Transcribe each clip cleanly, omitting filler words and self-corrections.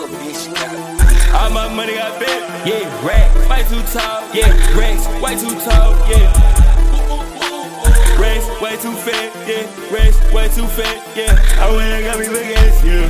All my money got bent, yeah, rack, way too tall, yeah, racks, way too tall, yeah. Racks, way too fat, yeah, racks, way too fat, yeah. I went and got me big ass, yeah.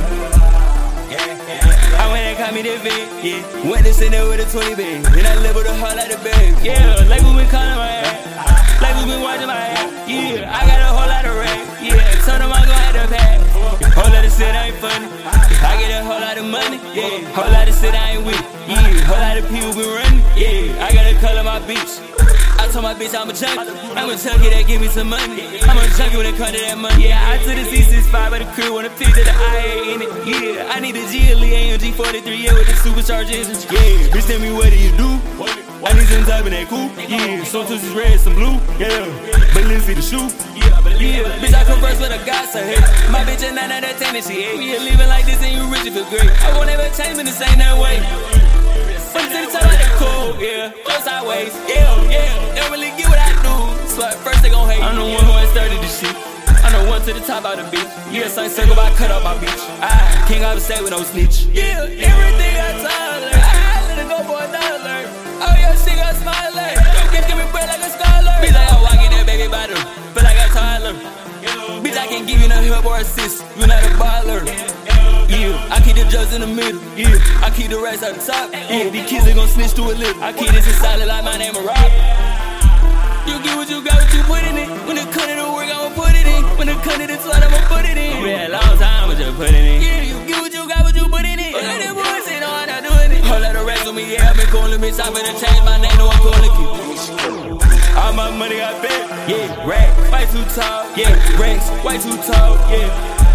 I went and got me that bag, yeah. Went to sit there with a 20 bag, then I leveled the heart like a bag, yeah. Like we been calling my ass, like we been watching my ass, yeah. I got a whole lot of rap, yeah. Told them I'm gon' have to pass. Whole lot of shit ain't funny. I get a whole lot of money, yeah. Whole lot of shit I ain't with, yeah. Whole lot of people been running, yeah. I gotta color my bitch. I told my bitch I'm a junkie. I'm a junkie that give me some money. I'm a junkie when it comes to that money. Yeah, I took the C65 by the crib when the picture the IA in it. Yeah, I need a GLE AMG 43, yeah, with the supercharged engine. Yeah, bitch tell me what do you do? I need some type of that coupe. Yeah, some tussies red, some blue. Yeah, Balenci the shoe. Yeah, bitch I converse with a god, so hey. My bitch a 9 out of 10 and she 8. We living like this and you rich and feel great. I won't ever change me, this ain't that way. From to the top like that cool, yeah. Go sideways, yeah. They don't really get what I do. So at first they gon' hate. I'm the one who ain't started this shit. I'm the one to the top of the beach. Yeah, same circle, but I cut off my bitch. I can't ever say with no snitch. Yeah, everything I told her. I let it go for $1. Oh yeah, she got smiling. Don't give me bread like a scholar. Bitch, I got walking that baby bottom. Feel like I Tyler. Bitch, I can't give you no help or assist. You not a baller. Yeah, I keep the drugs in the middle. Yeah, I keep the rest at the top. Yeah, these kids are gon' snitch to a little. I keep this inside like my name a rock. You get what you got, what you put in it. When it come to the work, I'ma put it in. When it come to the slut, I'ma put it in. Yeah, a long time, I just put it in. Yeah, you get what you got, what you put in it. Look at that bullshit, no, I'm not doing it. Whole lot of racks on me, yeah, I've been calling bitch. I'm finna change my name, no, I'm calling you. All my money got bent, yeah, rack, way too tall, yeah, racks, way too tall, yeah.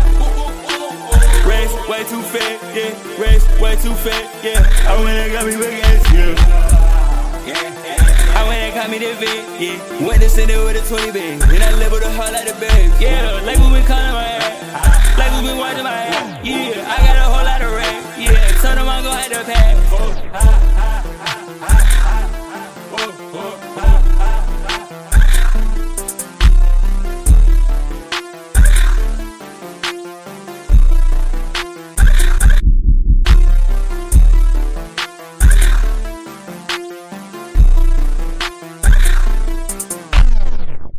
Racks, way too fat, yeah, racks, way too fat, yeah. I went and got me big ass, yeah. I went and got me that bag, yeah. Went to sit there with a 20 bag, then I leveled the heart like a bag, yeah. Like we been calling my ass, like we been watching my ass.